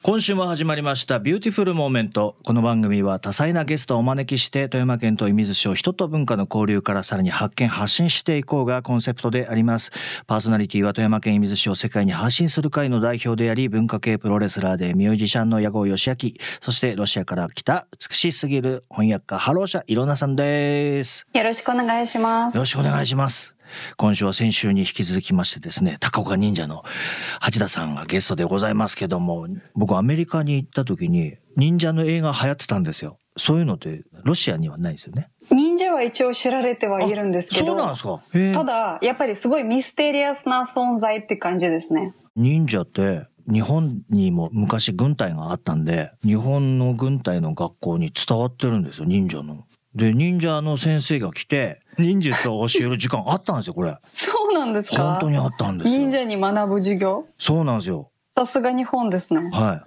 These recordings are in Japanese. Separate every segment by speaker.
Speaker 1: 今週も始まりましたビューティフルモーメント。この番組は多彩なゲストをお招きして富山県と射水市を人と文化の交流からさらに発見発信していこうがコンセプトであります。パーソナリティは富山県射水市を世界に発信する会の代表であり、文化系プロレスラーでミュージシャンの矢後義明、そしてロシアから来た美しすぎる翻訳家ハローシャイロナさんです。
Speaker 2: よろしくお願いします。
Speaker 1: よろしくお願いします。今週は先週に引き続きましてですね、高岡忍者の八田さんがゲストでございますけども、僕アメリカに行った時に忍者の映画流行ってたんですよ。そういうのってロシアにはないですよね。
Speaker 2: 忍者は一応知られてはいるんですけど、
Speaker 1: そうなんですか。
Speaker 2: ただやっぱりすごいミステリアスな存在って感じですね。
Speaker 1: 忍者って日本にも昔軍隊があったんで、日本の軍隊の学校に伝わってるんですよ、忍者の。で忍者の先生が来て忍術を教える時間あったんですよ。これ
Speaker 2: そうなんですか。
Speaker 1: 本当にあったんですよ。
Speaker 2: 忍者に学ぶ授業。
Speaker 1: そうなんですよ。
Speaker 2: さすが日本ですね。
Speaker 1: はい。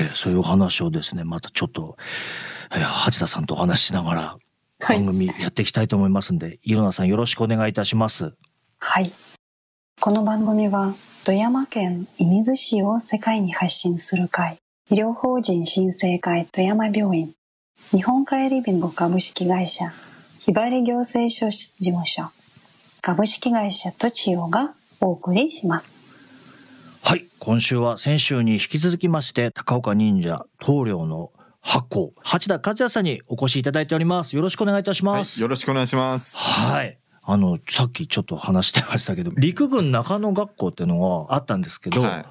Speaker 1: そういう話をですね、またちょっと、八田さんとお話ししながら番組やっていきたいと思いますんで、イロナさんよろしくお願いいたします。
Speaker 2: はい。この番組は富山県射水市を世界に発信する会、医療法人新生会富山病院、日本カエリビンゴ株式会社、ひばり行政書士事務所、株式会社とちおがお送りします。
Speaker 1: はい、今週は先週に引き続きまして高岡忍者棟梁の八甲八田和也さんにお越しいただいております。よろしくお願いいたします。
Speaker 3: はい、よろしくお願いします。
Speaker 1: はい。さっきちょっと話してましたけど、陸軍中野学校っていうのがあったんですけど、はい、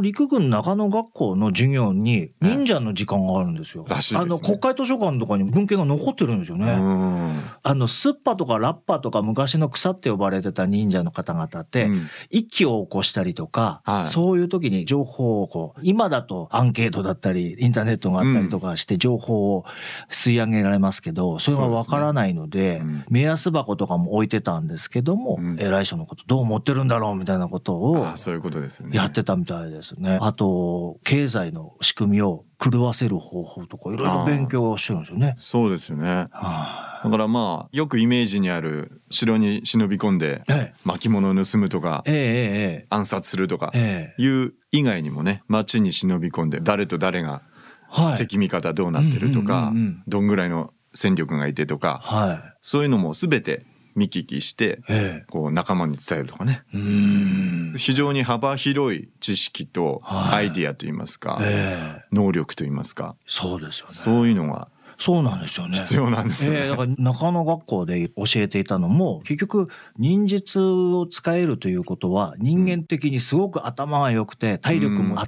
Speaker 1: 陸軍中野学校の授業に忍者の時間があるんですよ。
Speaker 3: らしいですね。
Speaker 1: 国会図書館とかに文献が残ってるんですよね。スッパとかラッパとか昔の草って呼ばれてた忍者の方々って、一揆を起こしたりとか、そういう時に情報を今だとアンケートだったりインターネットがあったりとかして情報を吸い上げられますけど、それがわからないので、目安箱とかも置いてたんですけども、偉い人のことどう思ってるんだろうみたいなことを
Speaker 3: そういうことですね。
Speaker 1: やってたみたいですね。あと経済の仕組みを狂わせる方法とかいろいろ勉強してるんですよね。
Speaker 3: そうですよね。だからまあよくイメージにある城に忍び込んで巻物を盗むとか、暗殺するとかいう以外にもね、町に忍び込んで誰と誰が敵味方どうなってるとか、どんぐらいの戦力がいてとか、そういうのも全て見聞きしてこう仲間に伝えるとかね、非常に幅広い知識とアイディアといいますか、能力といいますか、
Speaker 1: そうですよね。
Speaker 3: そういうのが
Speaker 1: そうなんですよね。
Speaker 3: 必要なんですよね。
Speaker 1: だから中野学校で教えていたのも結局忍術を使えるということは人間的にすごく頭が良くて体力もあって、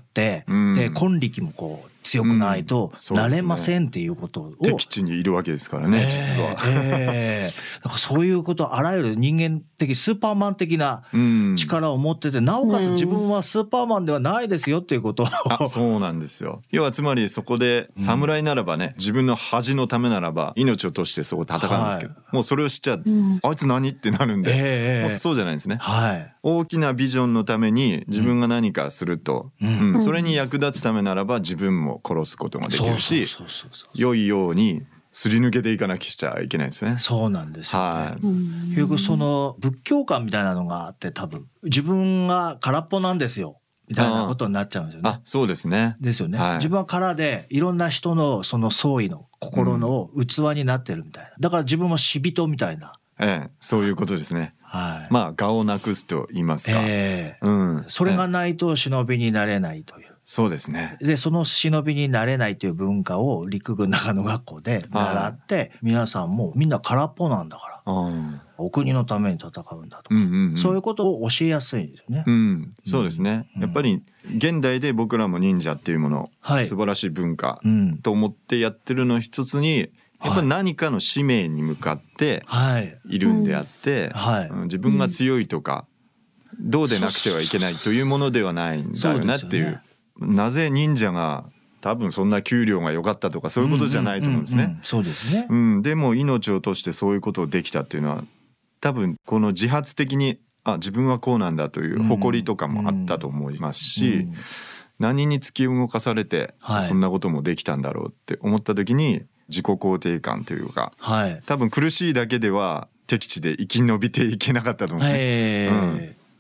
Speaker 1: で根力もこう強くないとなれませんっていうことを、
Speaker 3: 敵地にいるわけですからね、実は。
Speaker 1: だからそういうことあらゆる人間的スーパーマン的な力を持ってて、なおかつ自分はスーパーマンではないですよっていうことを
Speaker 3: そうなんですよ。要はつまりそこで侍ならばね、自分の恥のためならば命を賭してそこ戦うんですけど、もうそれを知っちゃう、あいつ何ってなるんで、もうそうじゃないんですね。大きなビジョンのために自分が何かすると、それに役立つためならば自分も殺すことができるし、良いようにすり抜けていかなきゃいけないですね。
Speaker 1: そうなんですよね。結局その仏教観みたいなのがあって、多分自分が空っぽなんですよみたいなことになっちゃうんですよね。
Speaker 3: そうですね。
Speaker 1: ですよね。自分は空でいろんな人のその創意の心の器になってるみたいな。だから自分も死人みたいな。
Speaker 3: そういうことですね。まあ我をなくすと言いますか。
Speaker 1: それがないと忍びになれないという。
Speaker 3: そうですね。
Speaker 1: でその忍びになれないという文化を陸軍中野学校で習って、皆さんもみんな空っぽなんだから、お国のために戦うんだとか、そういうことを教えやすいんですよね。
Speaker 3: そうですね。やっぱり現代で僕らも忍者っていうもの、素晴らしい文化と思ってやってるの一つに、やっぱり何かの使命に向かっているんであって、自分が強いとかどうでなくてはいけないというものではないんだよなっていう。なぜ忍者が多分そんな給料が良かったとかそういうことじゃないと思うんですね。
Speaker 1: そうですね。
Speaker 3: でも命を賭してそういうことをできたっていうのは、多分この自発的に自分はこうなんだという誇りとかもあったと思いますし、何に突き動かされてそんなこともできたんだろうって思った時に自己肯定感というか、多分苦しいだけでは敵地で生き延びていけなかったと思うんですね。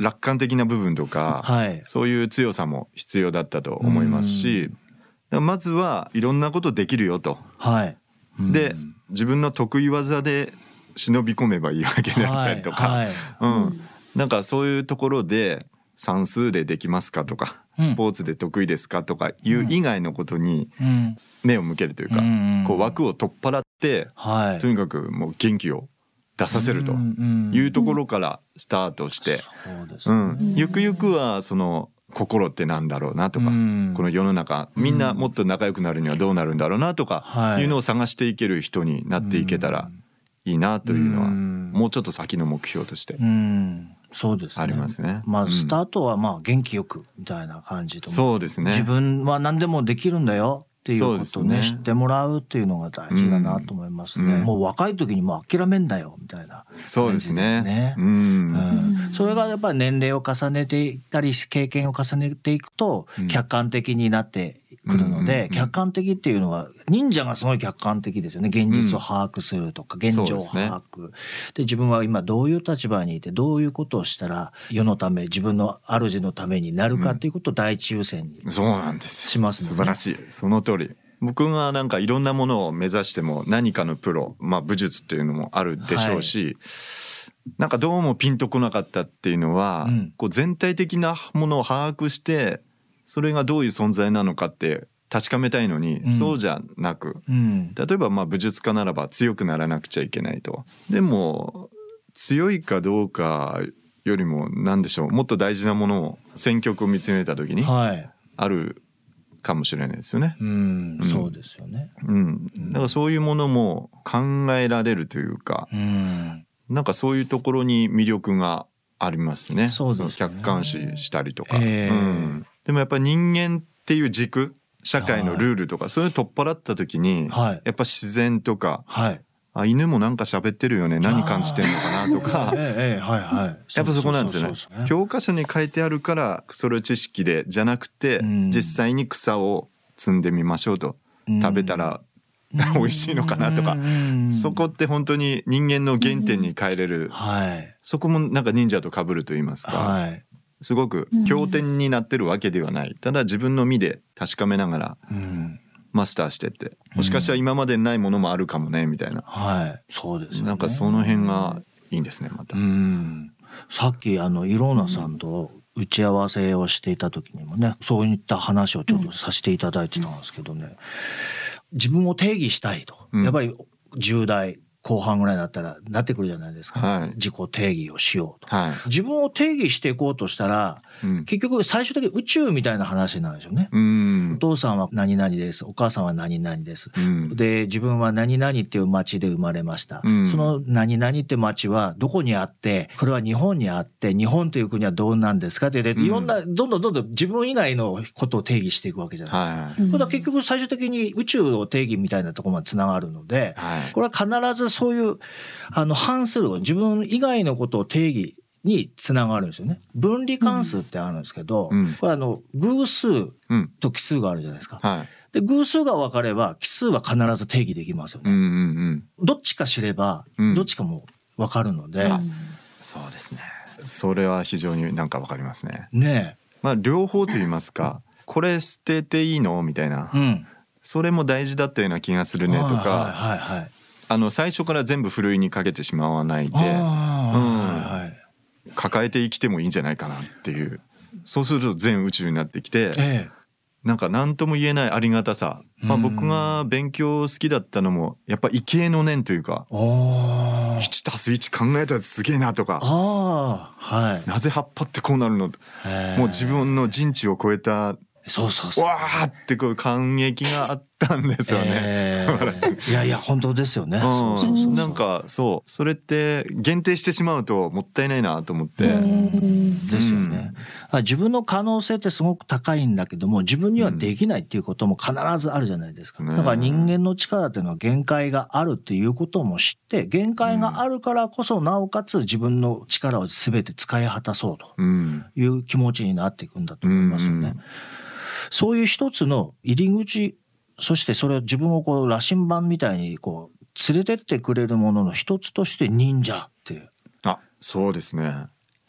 Speaker 3: 楽観的な部分とか、はい、そういう強さも必要だったと思いますし、まずはいろんなことできるよと、はい、で自分の得意技で忍び込めばいいわけであったりとか、はいはい、なんかそういうところで算数でできますかとか、スポーツで得意ですかとかいう以外のことに目を向けるというか、こう枠を取っ払って、とにかくもう元気を出させるというところからスタートして、ゆくゆくはその心ってなんだろうなとか、この世の中みんなもっと仲良くなるにはどうなるんだろうなとかいうのを探していける人になっていけたらいいなというのは、もうちょっと先の目標として
Speaker 1: そうですね、
Speaker 3: ありますね。
Speaker 1: まあスタートはまあ元気よくみたいな感じと、
Speaker 3: そうですね、
Speaker 1: 自分は何でもできるんだよっていうことをね、知ってもらうっていうのが大事だなと思いますね。もう若い時にもう諦めんだよみたいな、
Speaker 3: そうですね。
Speaker 1: それがやっぱり年齢を重ねていったり経験を重ねていくと客観的になってくるので、客観的っていうのは忍者がすごい客観的ですよね。現実を把握するとか、現状を把握で、自分は今どういう立場にいてどういうことをしたら世のため、自分の主のためになるかっていうことを第一優先に
Speaker 3: そうなんですよ。
Speaker 1: しますもんね。
Speaker 3: 素晴らしい、その通り。僕がなんかいろんなものを目指しても何かのプロ、武術っていうのもあるでしょうし、なんかどうもピンとこなかったっていうのは、こう全体的なものを把握してそれがどういう存在なのかって確かめたいのに、そうじゃなく、例えば武術家ならば強くならなくちゃいけないと。でも強いかどうかよりも何でしょう、もっと大事なものを戦局を見つめた時にあるかもしれないですよね。
Speaker 1: そうですよね。
Speaker 3: だからそういうものも考えられるというか、なんかそういうところに魅力がありますね。
Speaker 1: そうですね。
Speaker 3: 客観視したりとか、でもやっぱり人間っていう軸、社会のルールとかそういうの取っ払った時に、やっぱ自然とか、犬もなんか喋ってるよね、何感じてんのかなとか、やっぱそこなんですよね。教科書に書いてあるからそれを知識でじゃなくて、実際に草を摘んでみましょうと、食べたら美味しいのかなとか、そこって本当に人間の原点に変えれる、そこもなんか忍者と被ると言いますか、すごく経典になってるわけではない、ただ自分の身で確かめながらマスターしてって、もしかしたら今までないものもあるかもねみたいな、
Speaker 1: そうですよね。
Speaker 3: なんかその辺がいいんですね。また
Speaker 1: さっきイローナさんと打ち合わせをしていた時にもね、そういった話をちょっとさせていただいてたんですけどね、自分を定義したいと、やっぱり10代後半ぐらいだったらなってくるじゃないですか、自己定義をしようと、自分を定義していこうとしたら、結局最終的に宇宙みたいな話なんですよね。お父さんは何々です、お母さんは何々です、で自分は何々っていう町で生まれました、その何々って町はどこにあって、これは日本にあって、日本という国はどうなんですかって、いろんなどんどん自分以外のことを定義していくわけじゃないですか。これは結局最終的に宇宙を定義みたいなところまでつながるので、これは必ずそういう反する自分以外のことを定義につながるんですよね。分離関数ってあるんですけど、これ偶数と奇数があるじゃないですか。で偶数が分かれば奇数は必ず定義できますよね。どっちか知ればどっちかも分かるので、
Speaker 3: そうですね。それは非常になんか分かりますね。
Speaker 1: ね
Speaker 3: え、両方と言いますか、これ捨てていいのみたいな、それも大事だったような気がするねとか、最初から全部ふるいにかけてしまわないで、抱えて生きてもいいんじゃないかなっていう、そうすると全宇宙になってきて、なんか何とも言えないありがたさ、僕が勉強好きだったのもやっぱ畏敬の念というか、1+1 考えたらすげえなとか、なぜ葉っぱってこうなるの、もう自分の人知を超えたわーってこう感激があったんですよね。
Speaker 1: いやいや本当ですよね。
Speaker 3: なんかそれって限定してしまうともったいないなと思って。
Speaker 1: ですよね。自分の可能性ってすごく高いんだけども、自分にはできないっていうことも必ずあるじゃないですか。だから人間の力っていうのは限界があるっていうことも知って、限界があるからこそなおかつ自分の力を全て使い果たそうという気持ちになっていくんだと思いますよね。そういう一つの入り口、そしてそれを自分をこう羅針盤みたいにこう連れてってくれるものの一つとして忍者っていう。
Speaker 3: そうですね。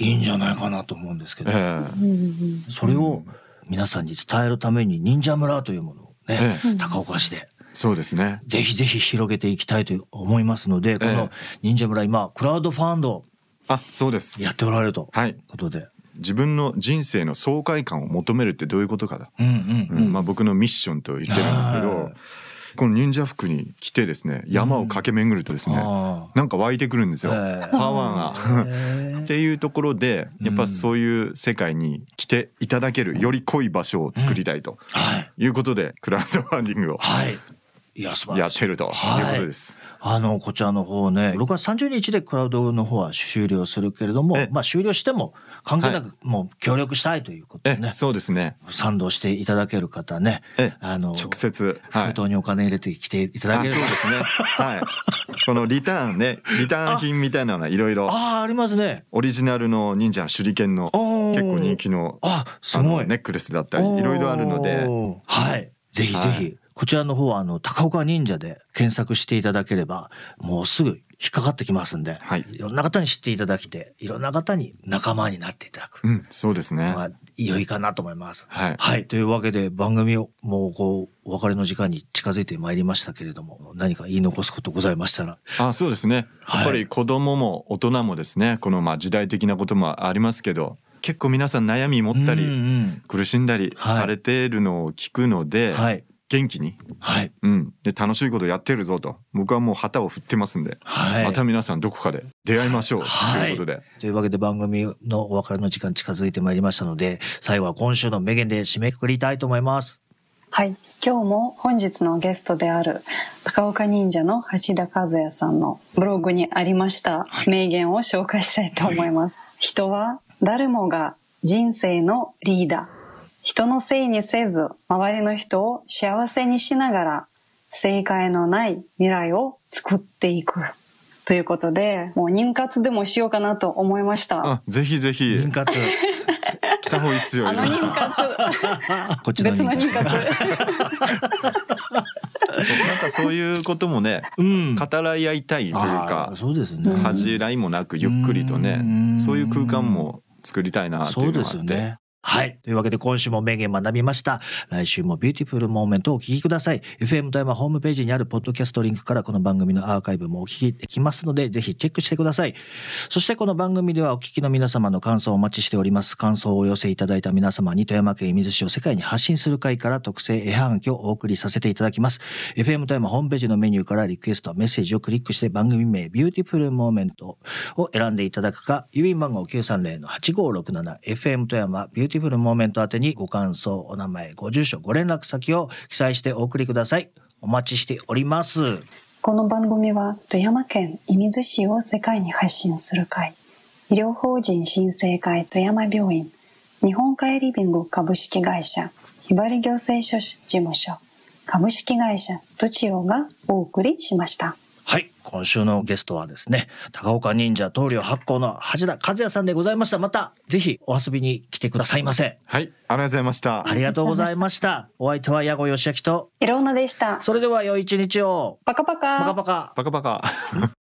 Speaker 1: いいんじゃないかなと思うんですけど、それを皆さんに伝えるために忍者村というものをね、高岡市で
Speaker 3: そうですね、
Speaker 1: ぜひぜひ広げていきたいと思いますので、この忍者村今クラウドファンド
Speaker 3: そうです
Speaker 1: やっておられるということで、
Speaker 3: 自分の人生の爽快感を求めるってどういうことかだ、僕のミッションと言ってるんですけど、この忍者服に着てですね、山を駆け巡るとですね、なんか湧いてくるんですよ、パワーがっていうところで、やっぱそういう世界に来ていただけるより濃い場所を作りたいということで、クラウドファンディングをやってるということです。
Speaker 1: こちらの方ね、6月30日でクラウドの方は終了するけれども、終了しても関係なくもう協力したいということでね、
Speaker 3: そうですね、
Speaker 1: 賛同していただける方ね、
Speaker 3: 直接
Speaker 1: 封筒にお金入れてきていただける、
Speaker 3: そうですね、このリターン品みたいなのはいろいろ
Speaker 1: ありますね。
Speaker 3: オリジナルの忍者の手裏剣の結構人気の
Speaker 1: すごい
Speaker 3: ネックレスだったりいろいろあるので、
Speaker 1: ぜひぜひこちらの方は高岡忍者で検索していただければもうすぐ引っかかってきますんで、いろんな方に知っていただきて、いろんな方に仲間になっていただく、
Speaker 3: そうですね、
Speaker 1: 良いかなと思います。というわけで番組をもうお別れの時間に近づいてまいりましたけれども、何か言い残すことございましたら。
Speaker 3: そうですね、やっぱり子供も大人もですね、この時代的なこともありますけど、結構皆さん悩み持ったり苦しんだりされているのを聞くので、元気に、で楽しいことやってるぞと僕はもう旗を振ってますんで、また皆さんどこかで出会いましょうということで、
Speaker 1: というわけで番組のお別れの時間近づいてまいりましたので、最後は今週の名言で締めくくりたいと思います。
Speaker 2: 今日も本日のゲストである高岡忍者の橋田和也さんのブログにありました名言を紹介したいと思います。人は誰もが人生のリーダー。人のせいにせず、周りの人を幸せにしながら、正解のない未来を作っていく。ということで、もう妊活でもしようかなと思いました。
Speaker 3: ぜひぜひ。
Speaker 1: 妊活。
Speaker 3: 来た方がいいっすよ。
Speaker 2: 妊活。
Speaker 1: こっちの
Speaker 2: 別の妊活。
Speaker 3: なんかそういうこともね、語らい合いたいというか、恥じらいもなくゆっくりとね、そういう空間も作りたいなっていうのがあって。
Speaker 1: というわけで今週も名言学びました。来週もビューティフルモーメントをお聞きください。FM 富山ホームページにあるポッドキャストリンクからこの番組のアーカイブもお聞きできますので、ぜひチェックしてください。そしてこの番組ではお聞きの皆様の感想をお待ちしております。感想をお寄せいただいた皆様に富山県射水市を世界に発信する会から特製絵はがきをお送りさせていただきます。FM 富山ホームページのメニューからリクエストメッセージをクリックして番組名ビューティフルモーメントを選んでいただくか、郵便番号 930-8567 FM 富山ビューティフルモーメント宛てにご感想、お名前、ご住所、ご連絡先を記載してお送りください。お待ちしております。
Speaker 2: この番組は富山県射水市を世界に発信する会、医療法人新生会富山病院、日本海リビング株式会社、ひばり行政書士事務所、株式会社トチオがお送りしました。
Speaker 1: 今週のゲストはですね、高岡忍者棟梁発行の橋田和也さんでございました。またぜひお遊びに来てくださいませ。
Speaker 3: ありがとうございました。
Speaker 1: ありがとうございました。お相手は矢後義明と
Speaker 2: いろんなでした。
Speaker 1: それでは良い一日を。
Speaker 2: パカパカ
Speaker 1: パカパカ
Speaker 3: パカパカ